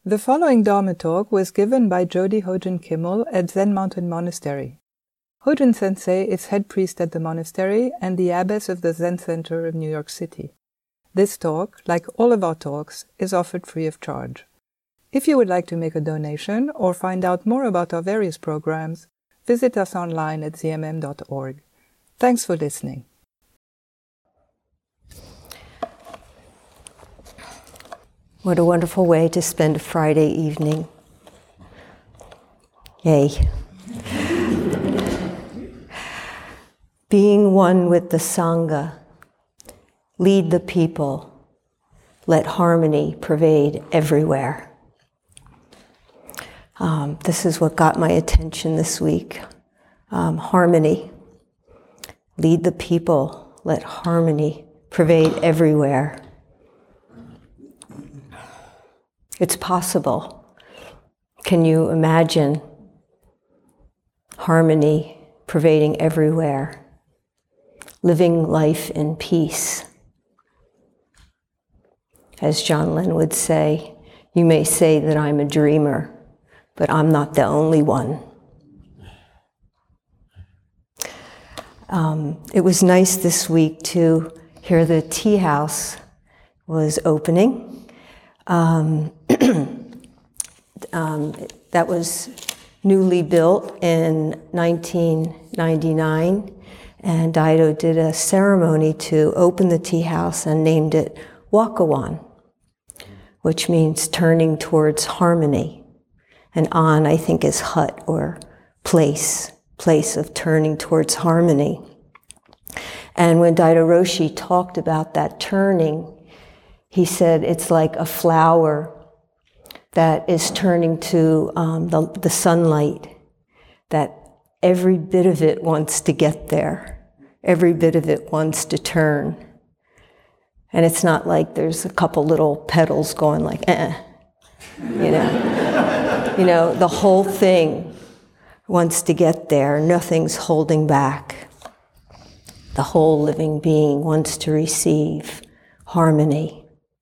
The following Dharma talk was given by Jody Hojen Kimmel at Zen Mountain Monastery. Hojen Sensei is head priest at the monastery and the abbess of the Zen Center of New York City. This talk, like all of our talks, is offered free of charge. If you would like to make a donation or find out more about our various programs, visit us online at zmm.org. Thanks for listening. What a wonderful way to spend a Friday evening. Yay. Being one with the Sangha, lead the people, let harmony pervade everywhere. This is what got my attention this week. Harmony. Lead the people, let harmony pervade everywhere. It's possible. Can you imagine harmony pervading everywhere? Living life in peace. As John Lennon would say, you may say that I'm a dreamer, but I'm not the only one. It was nice this week to hear the tea house was opening. That was newly built in 1999, and Daido did a ceremony to open the tea house and named it Wakawan, which means turning towards harmony. And an, I think, is hut or place of turning towards harmony. And when Daido Roshi talked about that turning, he said it's like a flower that is turning to the sunlight, that every bit of it wants to get there. Every bit of it wants to turn. And it's not like there's a couple little petals going like, you know, the whole thing wants to get there. Nothing's holding back. The whole living being wants to receive harmony.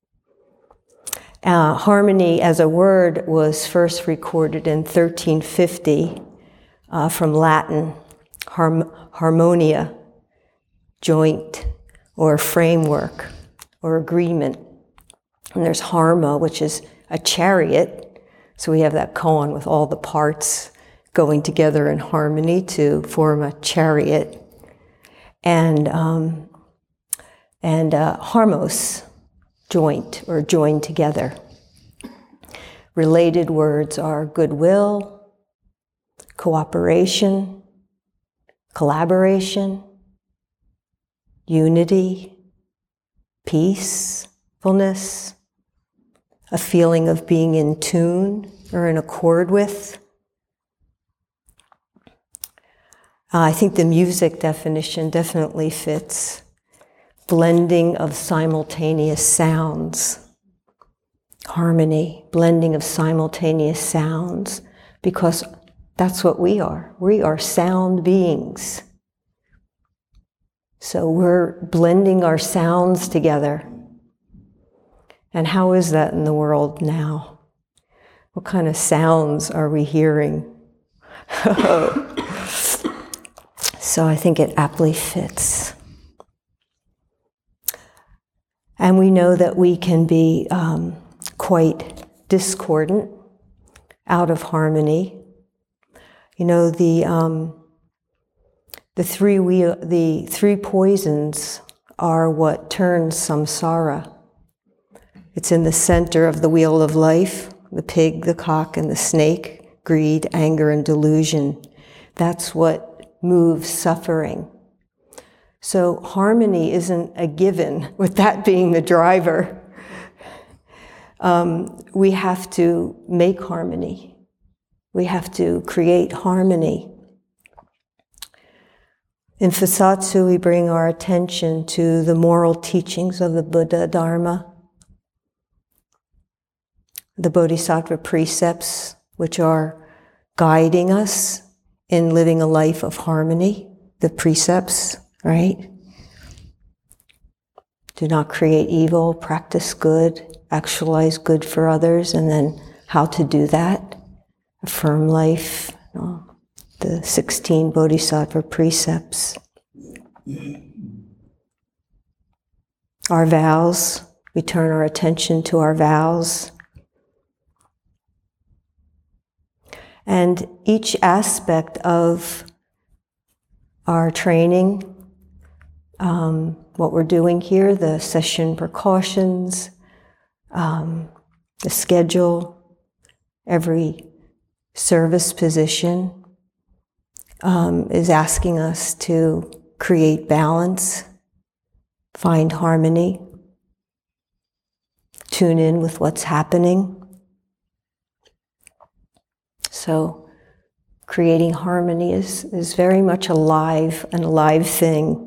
Harmony as a word was first recorded in 1350 from Latin, harmonia, joint, or framework, or agreement. And there's harma, which is a chariot. So we have that koan with all the parts going together in harmony to form a chariot. And harmos, joint or joined together. Related words are goodwill, cooperation, collaboration, unity, peacefulness, a feeling of being in tune or in accord with. I think the music definition definitely fits. Blending of simultaneous sounds. Harmony, blending of simultaneous sounds, because that's what we are. We are sound beings. So we're blending our sounds together. And how is that in the world now? What kind of sounds are we hearing? So I think it aptly fits. And we know that we can be quite discordant, out of harmony. You know, the three poisons are what turns samsara. It's in the center of the wheel of life, the pig, the cock, and the snake, greed, anger, and delusion. That's what moves suffering. So harmony isn't a given, with that being the driver. We have to make harmony. We have to create harmony. In Fusatsu, we bring our attention to the moral teachings of the Buddha Dharma, the Bodhisattva precepts, which are guiding us in living a life of harmony, the precepts, right? Do not create evil, practice good, actualize good for others, and then how to do that. A firm life, the 16 Bodhisattva precepts. Our vows, we turn our attention to our vows. And each aspect of our training, what we're doing here, the session precautions, the schedule, every service position is asking us to create balance, find harmony, tune in with what's happening. So creating harmony is very much an alive thing.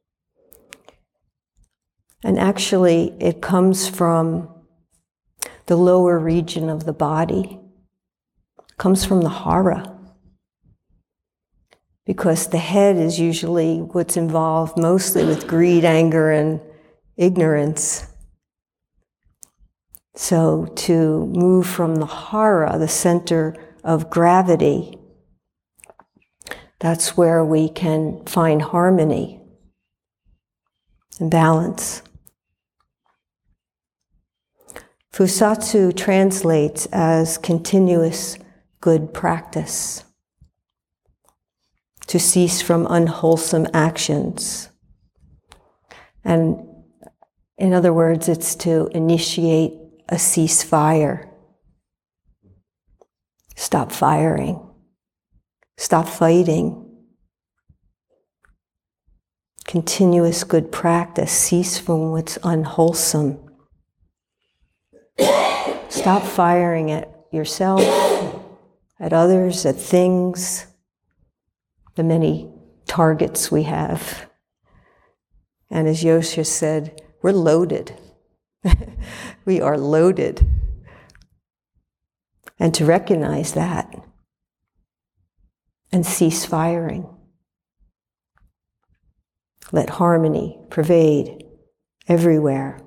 And actually, it comes from the lower region of the body. It comes from the hara. Because the head is usually what's involved mostly with greed, anger, and ignorance. So to move from the hara, the center of gravity, that's where we can find harmony and balance. Fusatsu translates as continuous good practice, to cease from unwholesome actions. And in other words, it's to initiate a ceasefire. Stop firing. Stop fighting. Continuous good practice. Cease from what's unwholesome. Stop firing at yourself, at others, at things, the many targets we have. And as Yosha said, we're loaded. We are loaded. And to recognize that and cease firing. Let harmony pervade everywhere.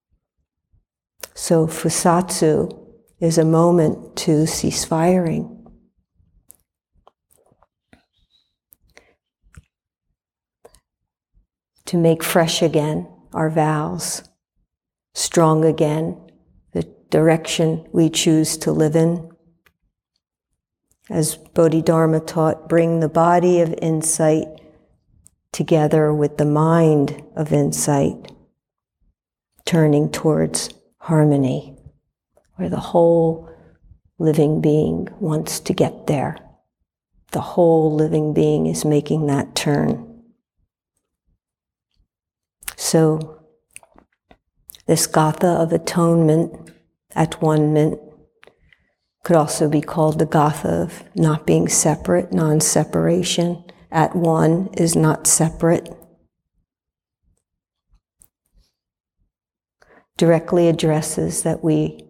So Fusatsu is a moment to cease firing. To make fresh again our vows, strong again the direction we choose to live in. As Bodhidharma taught, bring the body of insight together with the mind of insight, turning towards harmony, where the whole living being wants to get there. The whole living being is making that turn. So, this Gatha of atonement, at-one-ment, could also be called the Gatha of not being separate, non-separation. At one is not separate. Directly addresses that we,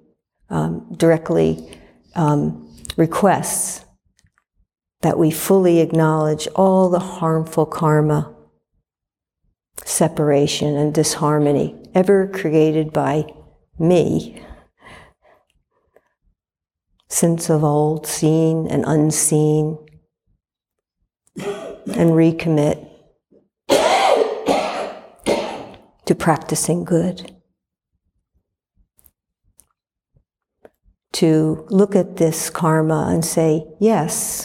requests that we fully acknowledge all the harmful karma, separation and disharmony ever created by me, since of old, seen and unseen, and recommit to practicing good. To look at this karma and say, yes,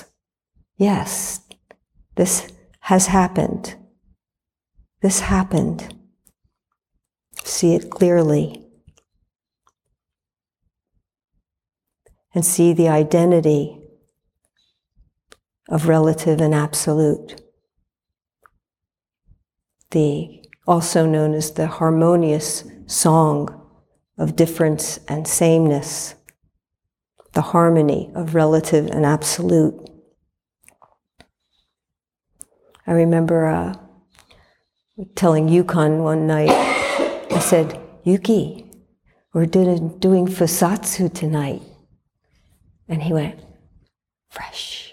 this has happened. This happened. See it clearly. And see the identity of relative and absolute. Also known as the harmonious song of difference and sameness. The harmony of relative and absolute. I remember telling Yukon one night, I said, Yuki, we're doing Fusatsu tonight. And he went, fresh.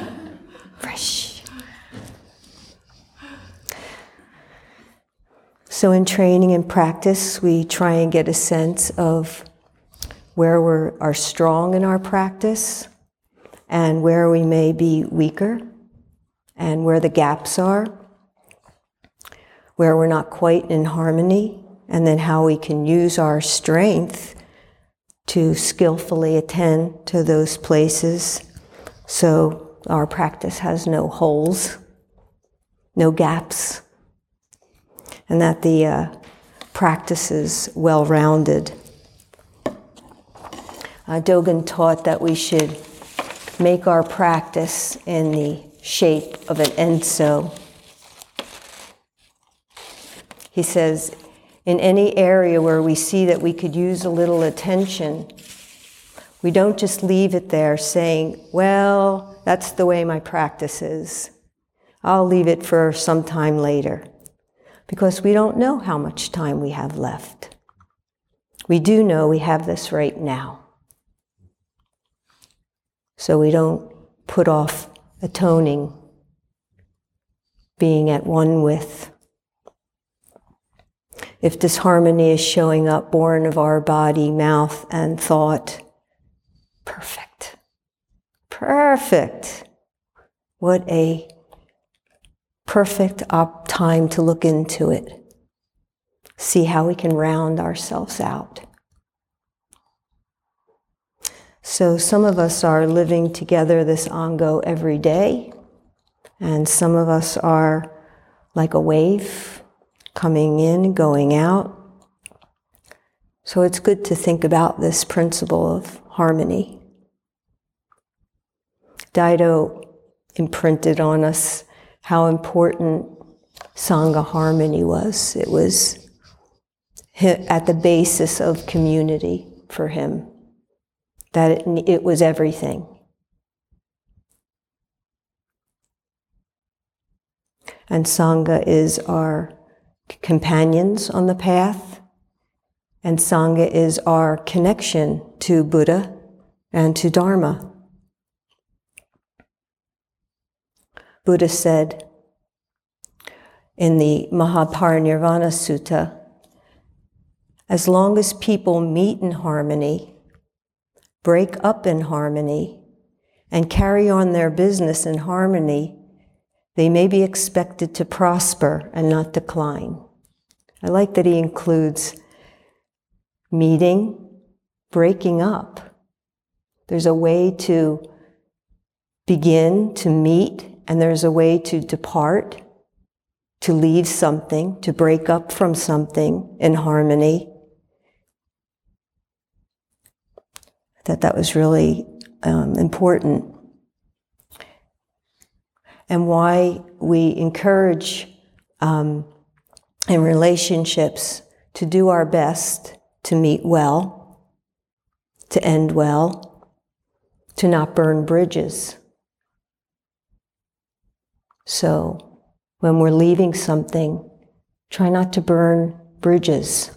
Fresh. So in training and practice, we try and get a sense of where we are strong in our practice and where we may be weaker and where the gaps are, where we're not quite in harmony, and then how we can use our strength to skillfully attend to those places so our practice has no holes, no gaps, and that the practice is well-rounded. Dogen taught that we should make our practice in the shape of an enso. He says, in any area where we see that we could use a little attention, we don't just leave it there saying, well, that's the way my practice is. I'll leave it for some time later. Because we don't know how much time we have left. We do know we have this right now. So we don't put off atoning, being at one with. If disharmony is showing up, born of our body, mouth, and thought, perfect. Perfect. What a perfect time to look into it. See how we can round ourselves out. So some of us are living together this Ango every day, and some of us are like a wave, coming in, going out. So it's good to think about this principle of harmony. Daido imprinted on us how important Sangha harmony was. It was at the basis of community for him, that it was everything. And Sangha is our companions on the path, and Sangha is our connection to Buddha and to Dharma. Buddha said in the Mahaparinirvana Sutta, as long as people meet in harmony, break up in harmony, and carry on their business in harmony, they may be expected to prosper and not decline. I like that he includes meeting, breaking up. There's a way to begin, to meet, and there's a way to depart, to leave something, to break up from something in harmony. That was really important. And why we encourage in relationships to do our best to meet well, to end well, to not burn bridges. So when we're leaving something, try not to burn bridges.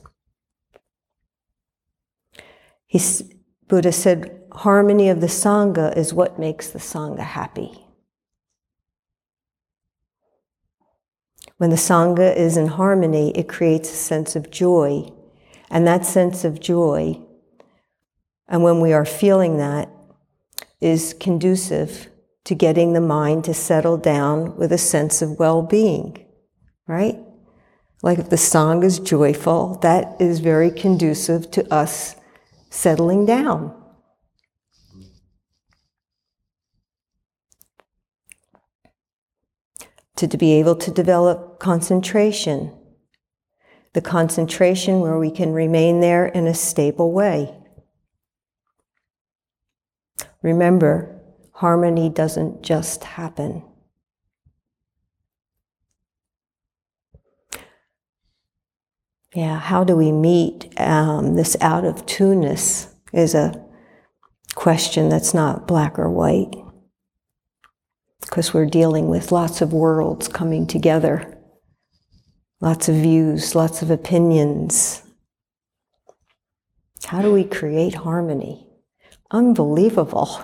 Buddha said, harmony of the Sangha is what makes the Sangha happy. When the Sangha is in harmony, it creates a sense of joy. And that sense of joy, and when we are feeling that, is conducive to getting the mind to settle down with a sense of well-being, right? Like if the Sangha is joyful, that is very conducive to us settling down. To be able to develop concentration. The concentration where we can remain there in a stable way. Remember, harmony doesn't just happen. Yeah, how do we meet this out of tuneness is a question that's not black or white. Because we're dealing with lots of worlds coming together. Lots of views, lots of opinions. How do we create harmony? Unbelievable.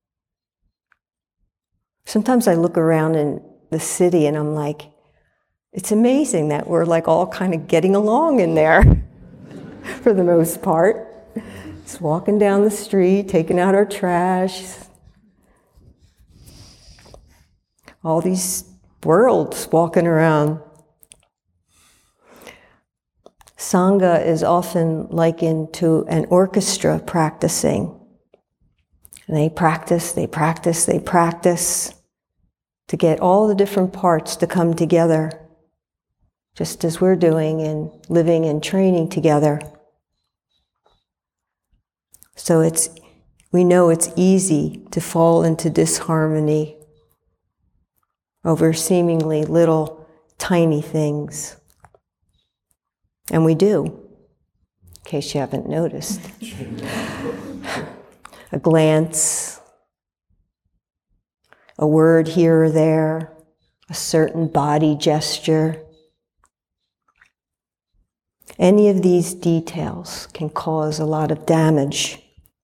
Sometimes I look around in the city and I'm like, it's amazing that we're like all kind of getting along in there for the most part. Just walking down the street, taking out our trash. All these worlds walking around. Sangha is often likened to an orchestra practicing. And they practice to get all the different parts to come together, just as we're doing in living and training together. So we know it's easy to fall into disharmony over seemingly little, tiny things. And we do, in case you haven't noticed. A glance, a word here or there, a certain body gesture. Any of these details can cause a lot of damage.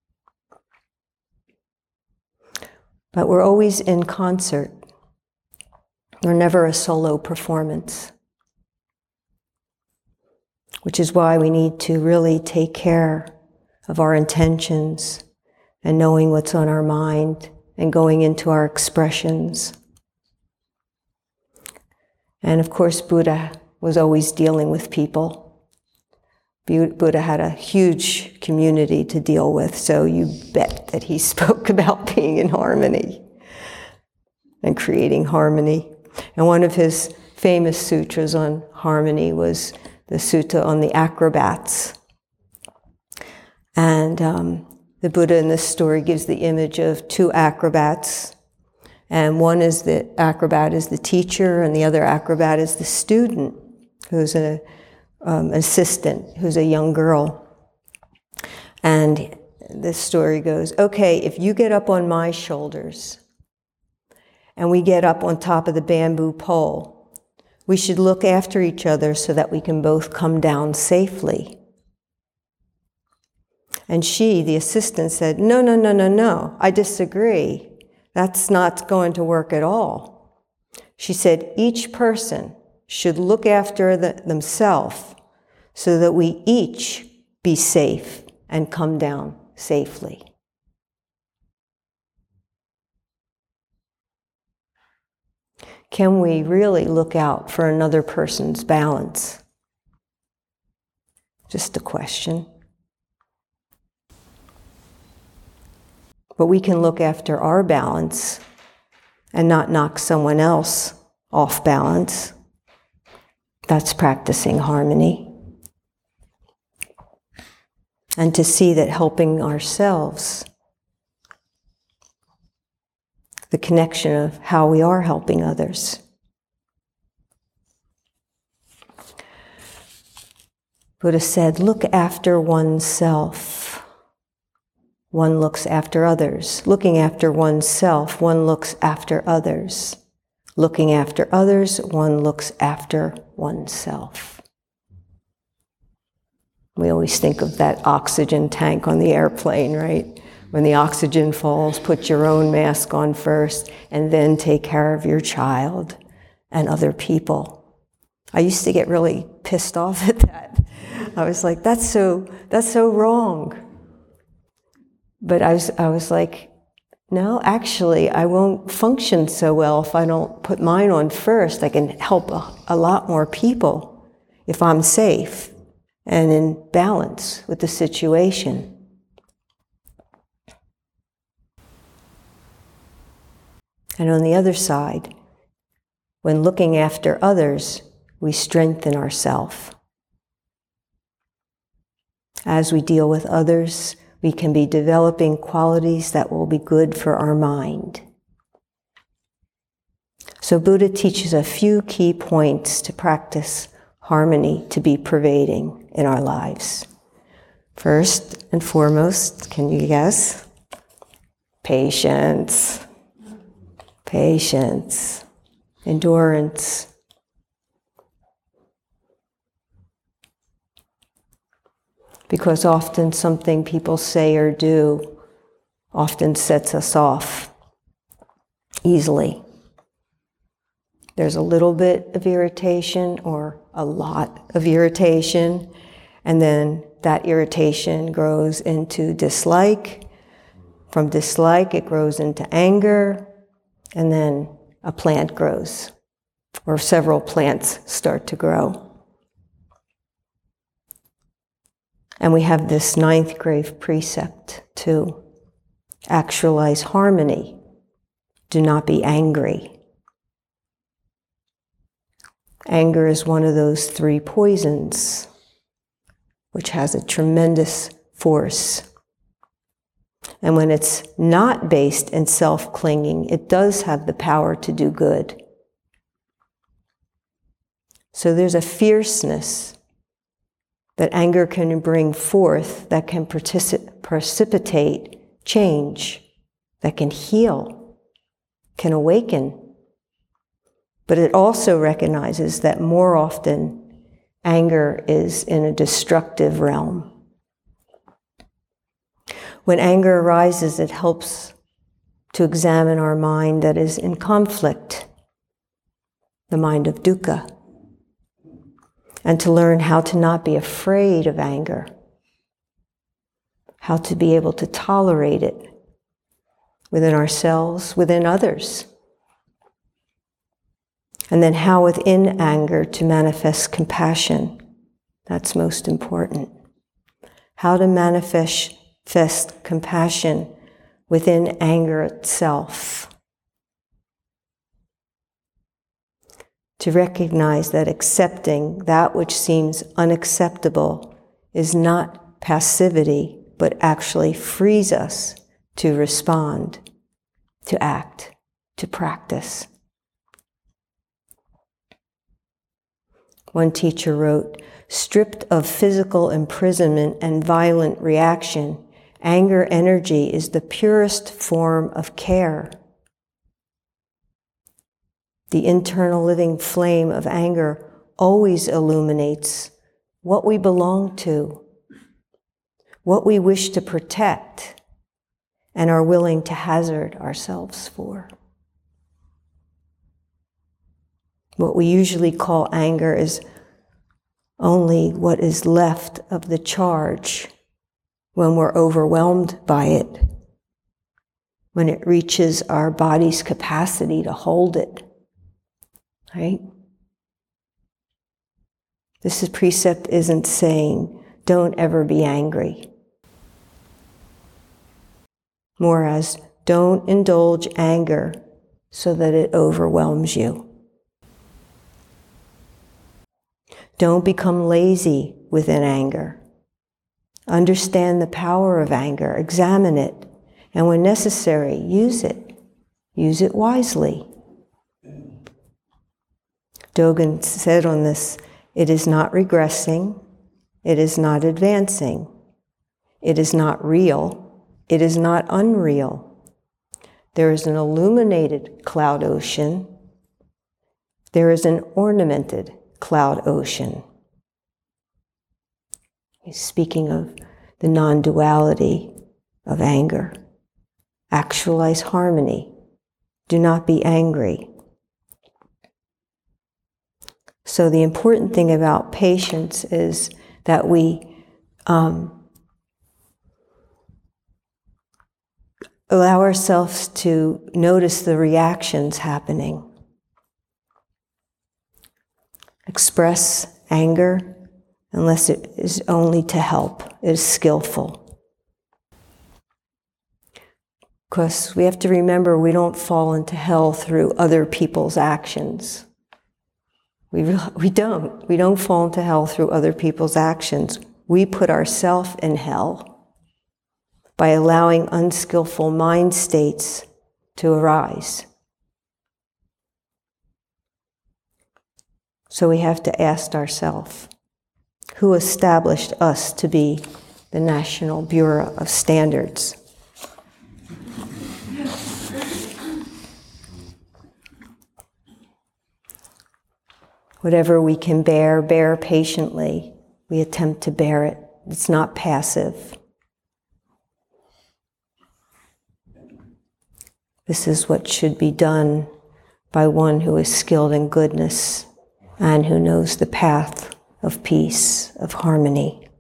But we're always in concert. We're never a solo performance. Which is why we need to really take care of our intentions and knowing what's on our mind and going into our expressions. And of course, Buddha was always dealing with people. Buddha had a huge community to deal with, so you bet that he spoke about being in harmony and creating harmony. And one of his famous sutras on harmony was the sutta on the acrobats. And the Buddha in this story gives the image of two acrobats. And one is the acrobat is the teacher, and the other acrobat is the student, who's an assistant, who's a young girl. And this story goes, okay, if you get up on my shoulders, and we get up on top of the bamboo pole, we should look after each other so that we can both come down safely. And she, the assistant, said, no, I disagree. That's not going to work at all. She said, each person should look after themselves so that we each be safe and come down safely. Can we really look out for another person's balance? Just a question. But we can look after our balance and not knock someone else off balance. That's practicing harmony. And to see that helping ourselves, the connection of how we are helping others. Buddha said, look after oneself. One looks after others. Looking after oneself, one looks after others. Looking after others, one looks after oneself. We always think of that oxygen tank on the airplane, right? When the oxygen falls, put your own mask on first, and then take care of your child and other people. I used to get really pissed off at that. I was like, that's so wrong. But I was like, no, actually, I won't function so well if I don't put mine on first. I can help a lot more people if I'm safe and in balance with the situation. And on the other side, when looking after others, we strengthen ourselves. As we deal with others, we can be developing qualities that will be good for our mind. So Buddha teaches a few key points to practice harmony to be pervading in our lives. First and foremost, can you guess? Patience. Patience. Endurance. Because often something people say or do often sets us off easily. There's a little bit of irritation or a lot of irritation, and then that irritation grows into dislike. From dislike, it grows into anger, and then a plant grows, or several plants start to grow. And we have this 9th grade precept to actualize harmony. Do not be angry. Anger is one of those 3 poisons, which has a tremendous force. And when it's not based in self-clinging, it does have the power to do good. So there's a fierceness that anger can bring forth that can precipitate change, that can heal, can awaken. But it also recognizes that more often anger is in a destructive realm. When anger arises, it helps to examine our mind that is in conflict, the mind of dukkha, and to learn how to not be afraid of anger, how to be able to tolerate it within ourselves, within others, and then how within anger to manifest compassion. That's most important. How to manifest compassion within anger itself. To recognize that accepting that which seems unacceptable is not passivity, but actually frees us to respond, to act, to practice. One teacher wrote, "Stripped of physical imprisonment and violent reaction, anger energy is the purest form of care. The internal living flame of anger always illuminates what we belong to, what we wish to protect, and are willing to hazard ourselves for." What we usually call anger is only what is left of the charge when we're overwhelmed by it, when it reaches our body's capacity to hold it, right? This precept isn't saying, don't ever be angry. More as, don't indulge anger so that it overwhelms you. Don't become lazy within anger. Understand the power of anger, examine it, and when necessary, use it. Use it wisely. Dogen said on this, it is not regressing, it is not advancing, it is not real, it is not unreal. There is an illuminated cloud ocean, there is an ornamented cloud ocean. He's speaking of the non-duality of anger. Actualize harmony. Do not be angry. So the important thing about patience is that we allow ourselves to notice the reactions happening. Express anger unless it is only to help, it is skillful. Because we have to remember we don't fall into hell through other people's actions. We don't fall into hell through other people's actions. We put ourselves in hell by allowing unskillful mind states to arise. So we have to ask ourselves, who established us to be the National Bureau of Standards? Whatever we can bear patiently. We attempt to bear it. It's not passive. This is what should be done by one who is skilled in goodness and who knows the path of peace, of harmony.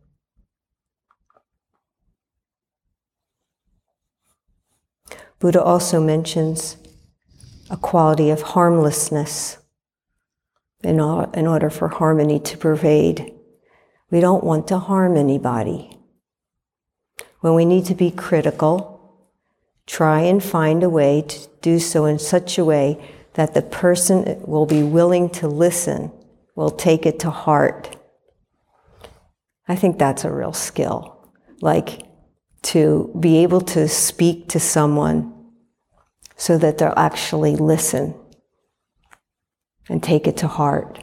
Buddha also mentions a quality of harmlessness in order for harmony to pervade. We don't want to harm anybody. When we need to be critical, try and find a way to do so in such a way that the person will be willing to listen, will take it to heart. I think that's a real skill, like to be able to speak to someone so that they'll actually listen and take it to heart.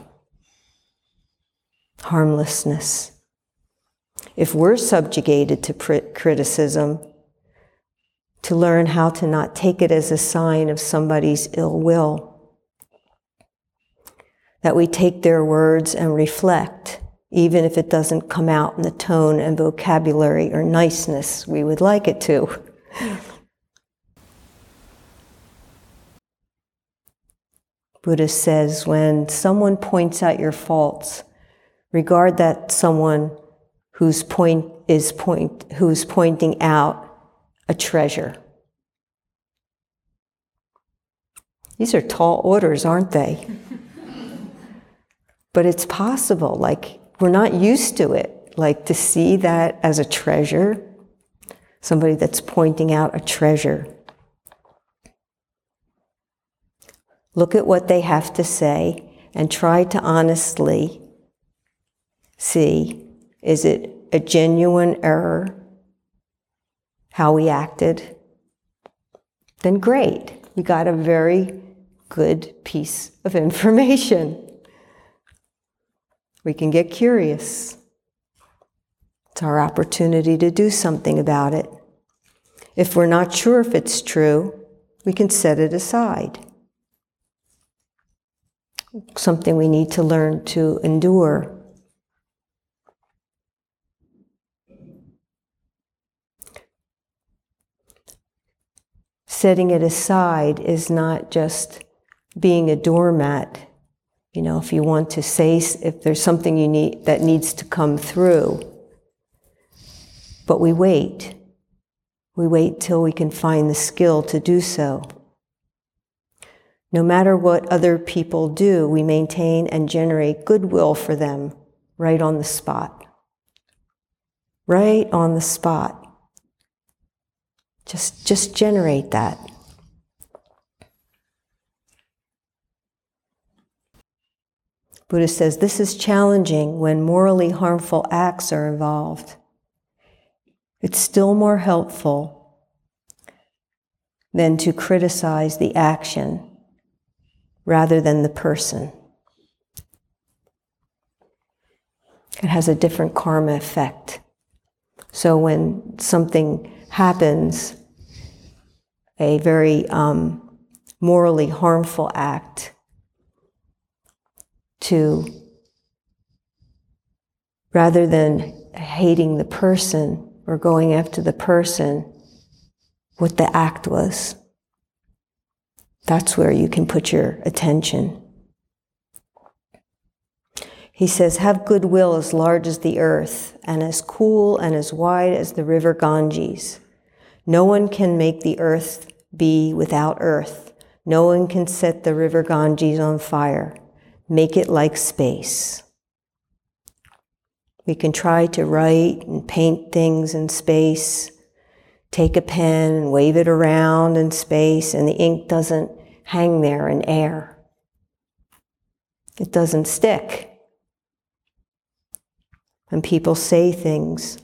Harmlessness. If we're subjugated to criticism, to learn how to not take it as a sign of somebody's ill will, that we take their words and reflect, even if it doesn't come out in the tone and vocabulary or niceness we would like it to. Buddha says, when someone points out your faults, regard that someone who's pointing out a treasure. These are tall orders, aren't they? But it's possible, like we're not used to it, like to see that as a treasure, somebody that's pointing out a treasure. Look at what they have to say and try to honestly see, is it a genuine error, how we acted? Then great, we got a very good piece of information. We can get curious. It's our opportunity to do something about it. If we're not sure if it's true, we can set it aside. Something we need to learn to endure. Setting it aside is not just being a doormat. You know, if you want to say, if there's something you need that needs to come through, but we wait. We wait till we can find the skill to do so. No matter what other people do, we maintain and generate goodwill for them right on the spot. Right on the spot. Just generate that. Buddha says this is challenging when morally harmful acts are involved. It's still more helpful than to criticize the action rather than the person. It has a different karma effect. So when something happens, a very morally harmful act, rather than hating the person or going after the person, what the act was. That's where you can put your attention. He says, have goodwill as large as the earth, and as cool and as wide as the river Ganges. No one can make the earth be without earth. No one can set the river Ganges on fire. Make it like space. We can try to write and paint things in space, take a pen and wave it around in space, and the ink doesn't hang there in air. It doesn't stick. And people say things.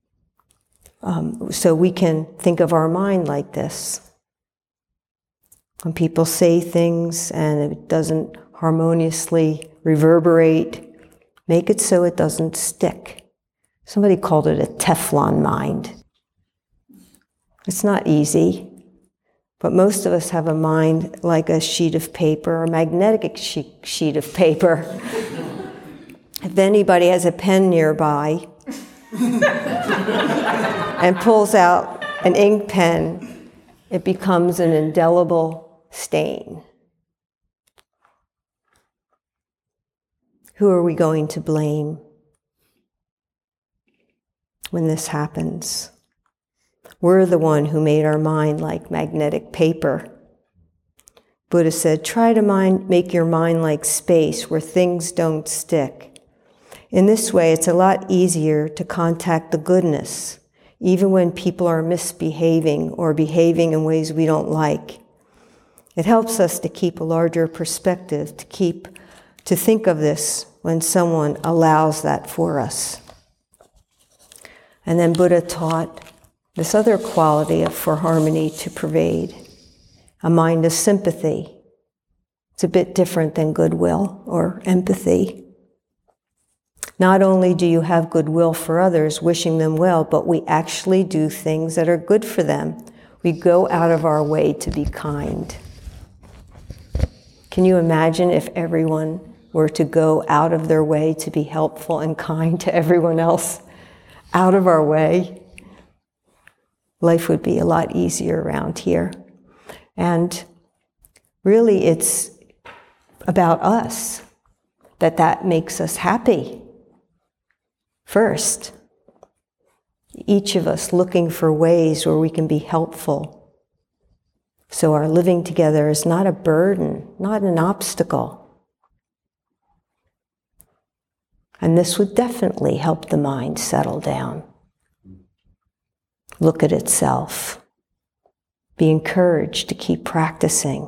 So we can think of our mind like this. When people say things and it doesn't harmoniously reverberate, make it so it doesn't stick. Somebody called it a Teflon mind. It's not easy, but most of us have a mind like a sheet of paper, a magnetic sheet of paper. If anybody has a pen nearby and pulls out an ink pen, it becomes an indelible stain. Who are we going to blame when this happens? We're the one who made our mind like magnetic paper. Buddha said, try to make your mind like space where things don't stick. In this way, it's a lot easier to contact the goodness, even when people are misbehaving or behaving in ways we don't like. It helps us to keep a larger perspective, to think of this when someone allows that for us. And then Buddha taught this other quality for harmony to pervade, a mind of sympathy. It's a bit different than goodwill or empathy. Not only do you have goodwill for others, wishing them well, but we actually do things that are good for them. We go out of our way to be kind. Can you imagine if everyone were to go out of their way to be helpful and kind to everyone else? Out of our way? Life would be a lot easier around here. And really, it's about us, that makes us happy. First, each of us looking for ways where we can be helpful. So our living together is not a burden, not an obstacle. And this would definitely help the mind settle down. Look at itself. Be encouraged to keep practicing.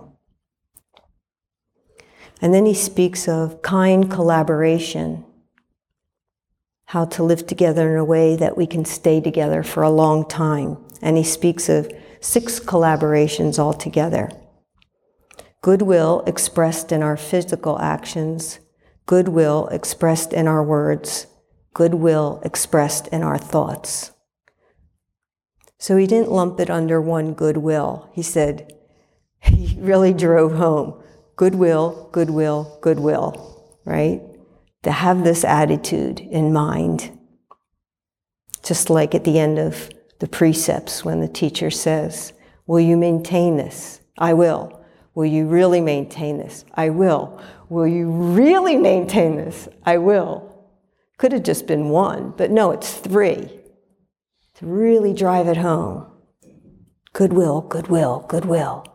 And then he speaks of kind collaboration, how to live together in a way that we can stay together for a long time. And he speaks of 6 collaborations altogether. Goodwill expressed in our physical actions, goodwill expressed in our words, goodwill expressed in our thoughts. So he didn't lump it under one goodwill. He said, he really drove home, goodwill, goodwill, goodwill, right? To have this attitude in mind. Just like at the end of the precepts when the teacher says, will you maintain this? I will. Will you really maintain this? I will. Will you really maintain this? I will. Could have just been 1, but no, it's 3. To really drive it home. Goodwill, goodwill, goodwill.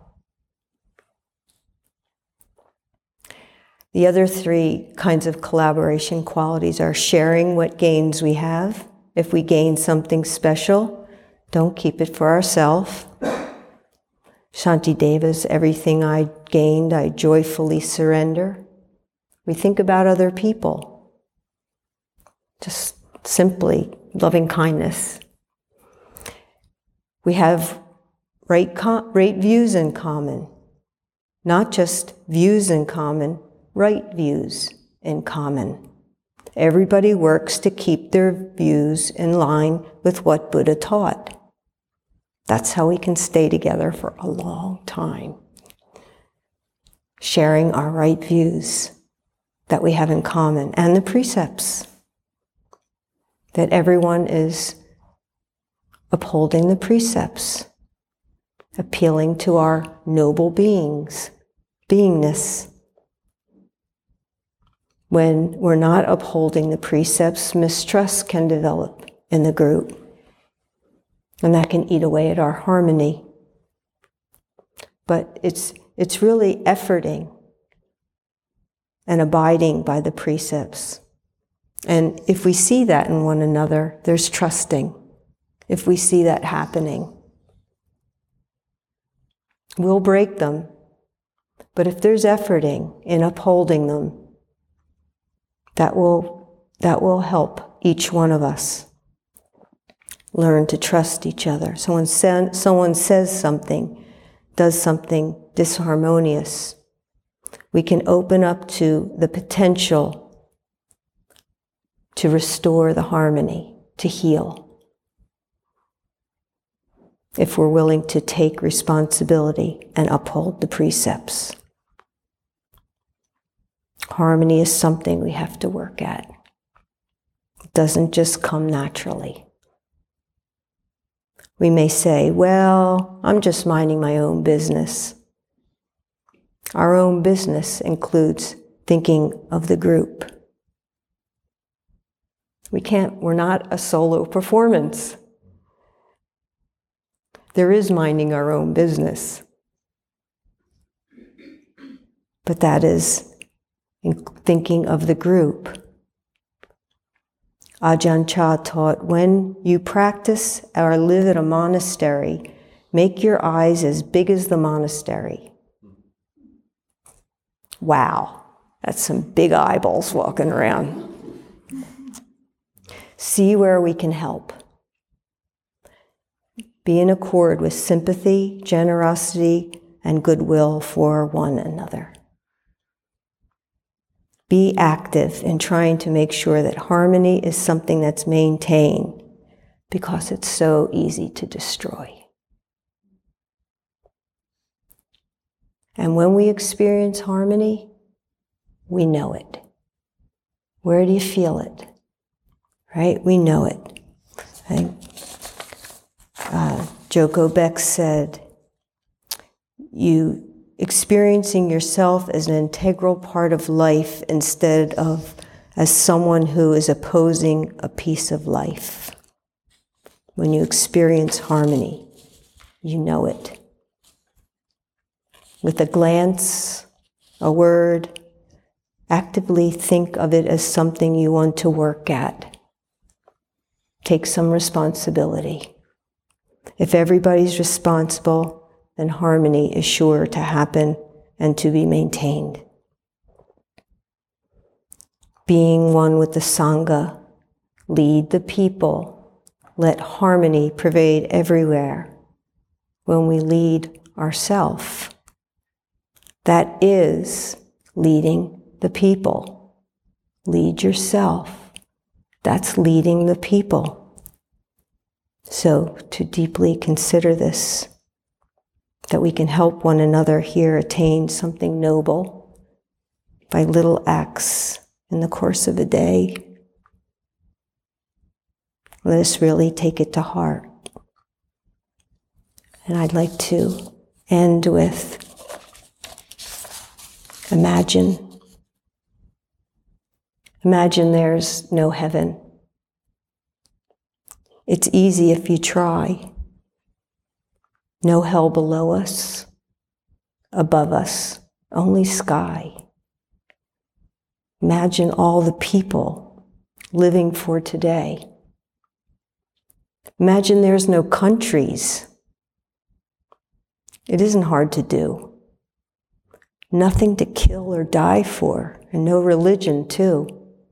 The other 3 kinds of collaboration qualities are sharing what gains we have. If we gain something special, don't keep it for ourselves. Shantideva's everything I gained, I joyfully surrender. We think about other people. Just simply loving kindness. We have right views in common. Not just views in common, right views in common. Everybody works to keep their views in line with what Buddha taught. That's how we can stay together for a long time. Sharing our right views that we have in common and the precepts. That everyone is upholding the precepts, appealing to our noble beingness. When we're not upholding the precepts, mistrust can develop in the group. And that can eat away at our harmony. But it's really efforting and abiding by the precepts. And if we see that in one another, there's trusting. If we see that happening, we'll break them. But if there's efforting in upholding them, that will help each one of us learn to trust each other. So when someone says something, does something disharmonious, we can open up to the potential to restore the harmony, to heal. If we're willing to take responsibility and uphold the precepts. Harmony is something we have to work at. It doesn't just come naturally. We may say, well, I'm just minding my own business. Our own business includes thinking of the group, We're not a solo performance. There is minding our own business. But that is in thinking of the group. Ajahn Chah taught, when you practice or live at a monastery, make your eyes as big as the monastery. Wow, that's some big eyeballs walking around. See where we can help. Be in accord with sympathy, generosity, and goodwill for one another. Be active in trying to make sure that harmony is something that's maintained, because it's so easy to destroy. And when we experience harmony, we know it. Where do you feel it? Right? We know it. Joko Beck said, you experiencing yourself as an integral part of life instead of as someone who is opposing a piece of life. When you experience harmony, you know it. With a glance, a word, actively think of it as something you want to work at. Take some responsibility. If everybody's responsible, then harmony is sure to happen and to be maintained. Being one with the Sangha, lead the people. Let harmony pervade everywhere. When we lead ourselves, that is leading the people. Lead yourself. That's leading the people. So to deeply consider this, that we can help one another here attain something noble by little acts in the course of a day. Let us really take it to heart. And I'd like to end with imagine. Imagine there's no heaven. It's easy if you try. No hell below us, above us, only sky. Imagine all the people living for today. Imagine there's no countries. It isn't hard to do. Nothing to kill or die for, and no religion too.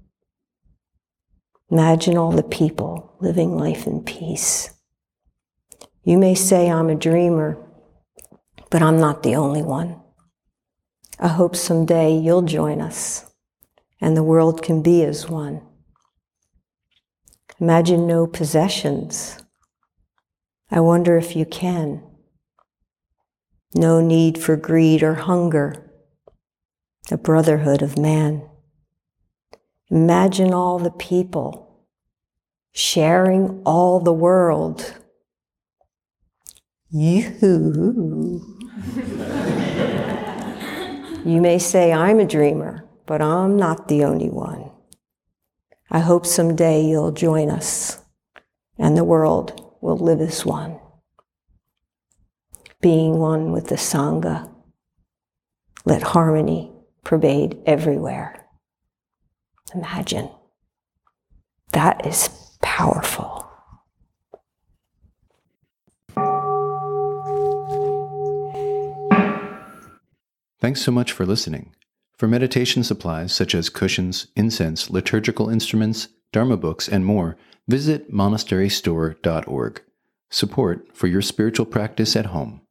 Imagine all the people living life in peace. You may say I'm a dreamer, but I'm not the only one. I hope someday you'll join us, and the world can be as one. Imagine no possessions. I wonder if you can. No need for greed or hunger. A brotherhood of man. Imagine all the people sharing all the world. You may say I'm a dreamer, but I'm not the only one. I hope someday you'll join us and the world will live as one. Being one with the Sangha, let harmony pervade everywhere. Imagine. That is powerful. Thanks so much for listening. For meditation supplies such as cushions, incense, liturgical instruments, Dharma books, and more, visit monasterystore.org. Support for your spiritual practice at home.